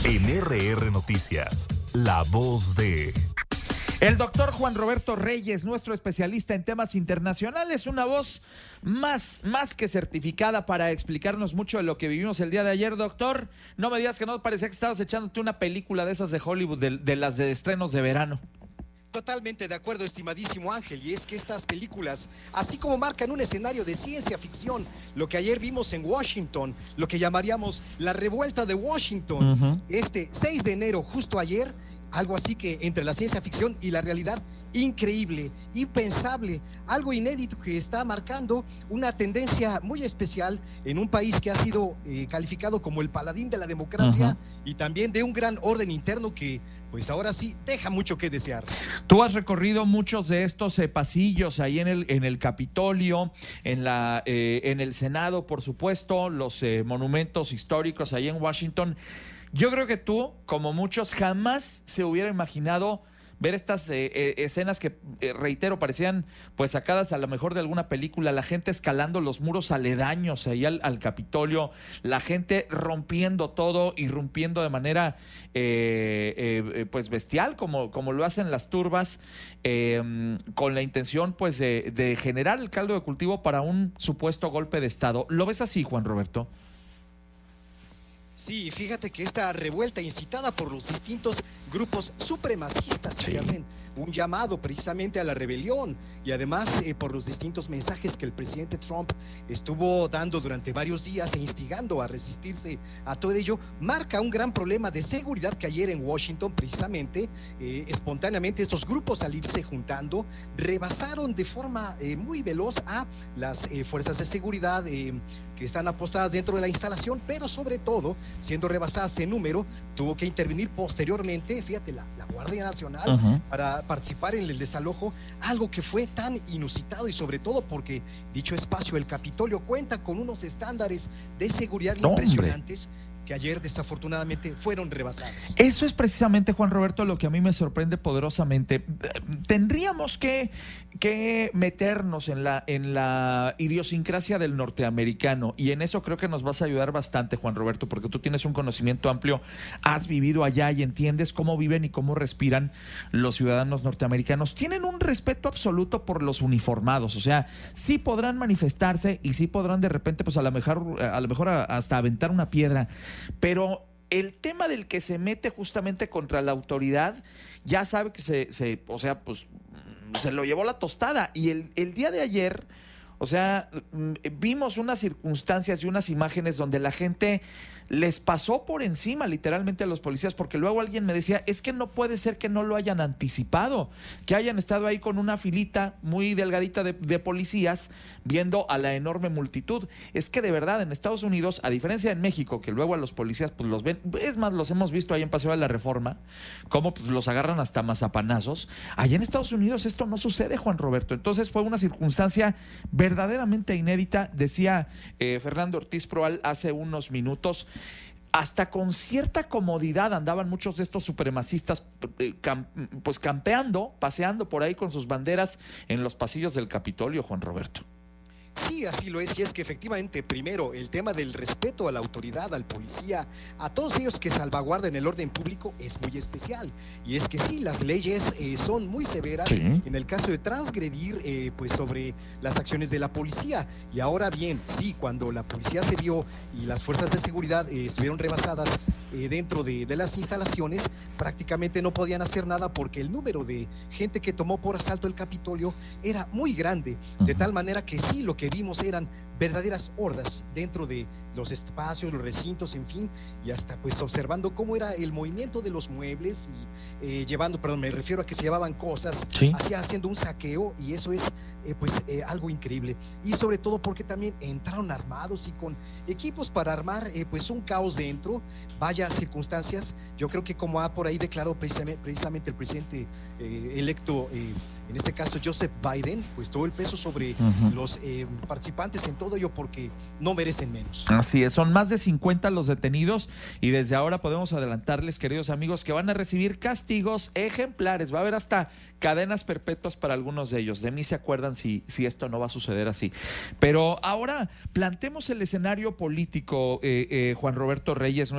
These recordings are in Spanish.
En RR Noticias, la voz de... El doctor Juan Roberto Reyes, nuestro especialista en temas internacionales, una voz más que certificada para explicarnos mucho de lo que vivimos el día de ayer. Doctor, no me digas que no parecía que estabas echándote una película de esas de Hollywood, de las de estrenos de verano. Totalmente de acuerdo, estimadísimo Ángel, y es que estas películas, así como marcan un escenario de ciencia ficción, lo que ayer vimos en Washington, lo que llamaríamos la revuelta de Washington, este 6 de enero, justo ayer, algo así que entre la ciencia ficción y la realidad, increíble, impensable, algo inédito que está marcando una tendencia muy especial en un país que ha sido calificado como el paladín de la democracia y también de un gran orden interno que pues ahora sí deja mucho que desear. Tú has recorrido muchos de estos pasillos ahí en el Capitolio, en el Senado, por supuesto, los monumentos históricos ahí en Washington. Yo creo que tú, como muchos, jamás se hubiera imaginado ver estas escenas que, reitero, parecían pues sacadas a lo mejor de alguna película, la gente escalando los muros aledaños ahí al Capitolio, la gente rompiendo todo, irrumpiendo de manera pues bestial, como lo hacen las turbas, con la intención pues de generar el caldo de cultivo para un supuesto golpe de Estado. ¿Lo ves así, Juan Roberto? Sí, fíjate que esta revuelta incitada por los distintos grupos supremacistas que hacen un llamado precisamente a la rebelión y además por los distintos mensajes que el presidente Trump estuvo dando durante varios días e instigando a resistirse a todo ello, marca un gran problema de seguridad que ayer en Washington precisamente espontáneamente estos grupos al irse juntando rebasaron de forma muy veloz a las fuerzas de seguridad que están apostadas dentro de la instalación, pero sobre todo siendo rebasadas en número, tuvo que intervenir posteriormente, fíjate, la Guardia Nacional para participar en el desalojo, algo que fue tan inusitado y sobre todo porque dicho espacio, el Capitolio, cuenta con unos estándares de seguridad impresionantes que ayer desafortunadamente fueron rebasados. Eso es precisamente, Juan Roberto, lo que a mí me sorprende poderosamente. Tendríamos que meternos en la idiosincrasia del norteamericano, y en eso creo que nos vas a ayudar bastante, Juan Roberto, porque tú tienes un conocimiento amplio, has vivido allá y entiendes cómo viven y cómo respiran los ciudadanos norteamericanos. Tienen un respeto absoluto por los uniformados, o sea, sí podrán manifestarse y sí podrán de repente, pues a lo mejor hasta aventar una piedra, pero el tema del que se mete justamente contra la autoridad, ya sabe que se lo llevó la tostada. Y el día de ayer, o sea, vimos unas circunstancias y unas imágenes donde la gente les pasó por encima literalmente a los policías, porque luego alguien me decía, es que no puede ser que no lo hayan anticipado, que hayan estado ahí con una filita muy delgadita de policías viendo a la enorme multitud. Es que de verdad en Estados Unidos, a diferencia en México, que luego a los policías pues los ven, es más, los hemos visto ahí en Paseo de la Reforma, cómo pues los agarran hasta mazapanazos. Allá en Estados Unidos esto no sucede, Juan Roberto. Entonces fue una circunstancia verdaderamente inédita, decía Fernando Ortiz Proal hace unos minutos. Hasta con cierta comodidad andaban muchos de estos supremacistas pues campeando, paseando por ahí con sus banderas en los pasillos del Capitolio, Juan Roberto. Sí, así lo es, y es que efectivamente, primero, el tema del respeto a la autoridad, al policía, a todos ellos que salvaguardan el orden público es muy especial. Y es que sí, las leyes son muy severas en el caso de transgredir pues sobre las acciones de la policía. Y ahora bien, sí, cuando la policía se vio y las fuerzas de seguridad estuvieron rebasadas dentro de las instalaciones, prácticamente no podían hacer nada porque el número de gente que tomó por asalto el Capitolio era muy grande, de tal manera que sí, lo que vimos eran verdaderas hordas dentro de los espacios, los recintos, en fin, y hasta pues observando cómo era el movimiento de los muebles y me refiero a que se llevaban cosas, haciendo un saqueo, y eso es algo increíble, y sobre todo porque también entraron armados y con equipos para armar pues un caos dentro. Vaya circunstancias, yo creo que como ha por ahí declarado precisamente el presidente electo, en este caso Joseph Biden, pues todo el peso sobre los participantes en todo ello, porque no merecen menos. Así es, son más de 50 los detenidos, y desde ahora podemos adelantarles, queridos amigos, que van a recibir castigos ejemplares. Va a haber hasta cadenas perpetuas para algunos de ellos. De mí se acuerdan si esto no va a suceder así. Pero ahora plantemos el escenario político, Juan Roberto Reyes, nuestro especialista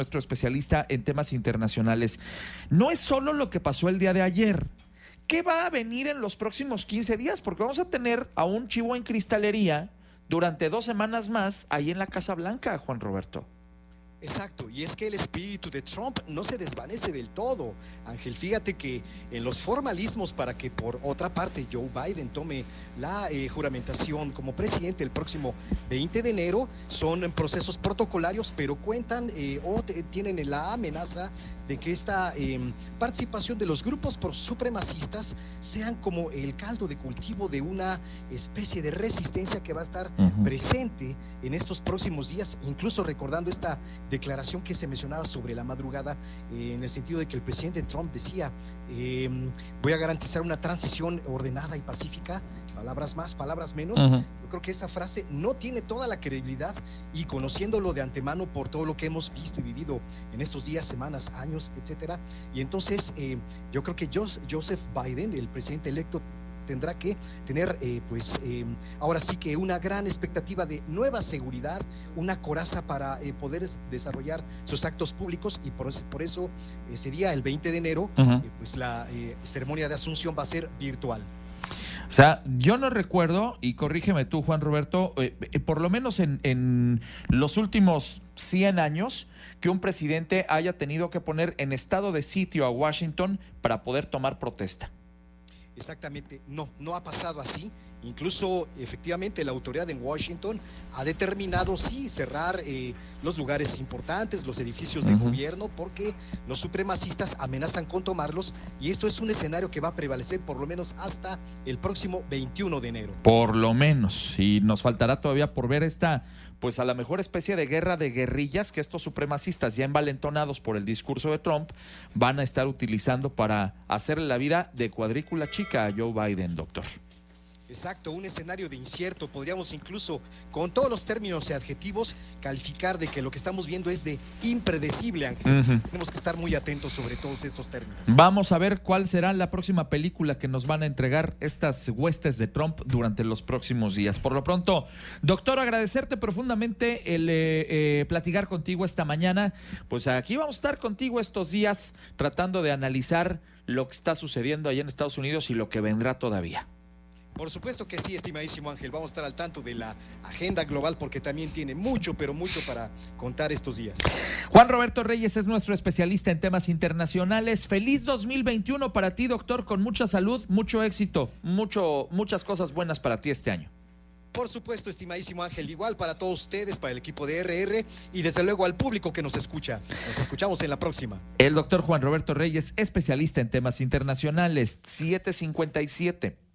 especialista en temas internacionales. No es solo lo que pasó el día de ayer. ¿Qué va a venir en los próximos 15 días? Porque vamos a tener a un chivo en cristalería durante 2 semanas más ahí en la Casa Blanca, Juan Roberto. Exacto, y es que el espíritu de Trump no se desvanece del todo, Ángel. Fíjate que en los formalismos para que por otra parte Joe Biden tome la juramentación como presidente el próximo 20 de enero, son procesos protocolarios, pero cuentan tienen la amenaza de que esta participación de los grupos supremacistas sean como el caldo de cultivo de una especie de resistencia que va a estar presente en estos próximos días, incluso recordando esta declaración que se mencionaba sobre la madrugada, en el sentido de que el presidente Trump decía, voy a garantizar una transición ordenada y pacífica, palabras más, palabras menos. Yo creo que esa frase no tiene toda la credibilidad, y conociéndolo de antemano por todo lo que hemos visto y vivido en estos días, semanas, años, etcétera, y entonces yo creo que Joseph Biden, el presidente electo, tendrá que tener ahora sí que una gran expectativa de nueva seguridad, una coraza para poder desarrollar sus actos públicos, y por eso ese día, el 20 de enero, pues la ceremonia de asunción va a ser virtual. O sea, yo no recuerdo, y corrígeme tú, Juan Roberto, por lo menos en los últimos 100 años, que un presidente haya tenido que poner en estado de sitio a Washington para poder tomar protesta. Exactamente, no ha pasado así. Incluso efectivamente la autoridad en Washington ha determinado cerrar los lugares importantes, los edificios de gobierno, porque los supremacistas amenazan con tomarlos, y esto es un escenario que va a prevalecer por lo menos hasta el próximo 21 de enero. Por lo menos, y nos faltará todavía por ver esta, pues a la mejor especie de guerra de guerrillas que estos supremacistas, ya envalentonados por el discurso de Trump, van a estar utilizando para hacerle la vida de cuadrícula chica a Joe Biden, doctor. Exacto, un escenario de incierto. Podríamos incluso, con todos los términos y adjetivos, calificar de que lo que estamos viendo es de impredecible, Ángel. Tenemos que estar muy atentos sobre todos estos términos. Vamos a ver cuál será la próxima película que nos van a entregar estas huestes de Trump durante los próximos días. Por lo pronto, doctor, agradecerte profundamente el platicar contigo esta mañana. Pues aquí vamos a estar contigo estos días tratando de analizar lo que está sucediendo allá en Estados Unidos y lo que vendrá todavía. Por supuesto que sí, estimadísimo Ángel. Vamos a estar al tanto de la agenda global, porque también tiene mucho, pero mucho para contar estos días. Juan Roberto Reyes es nuestro especialista en temas internacionales. Feliz 2021 para ti, doctor, con mucha salud, mucho éxito, muchas cosas buenas para ti este año. Por supuesto, estimadísimo Ángel, igual para todos ustedes, para el equipo de RR, y desde luego al público que nos escucha. Nos escuchamos en la próxima. El doctor Juan Roberto Reyes, especialista en temas internacionales, 7:57.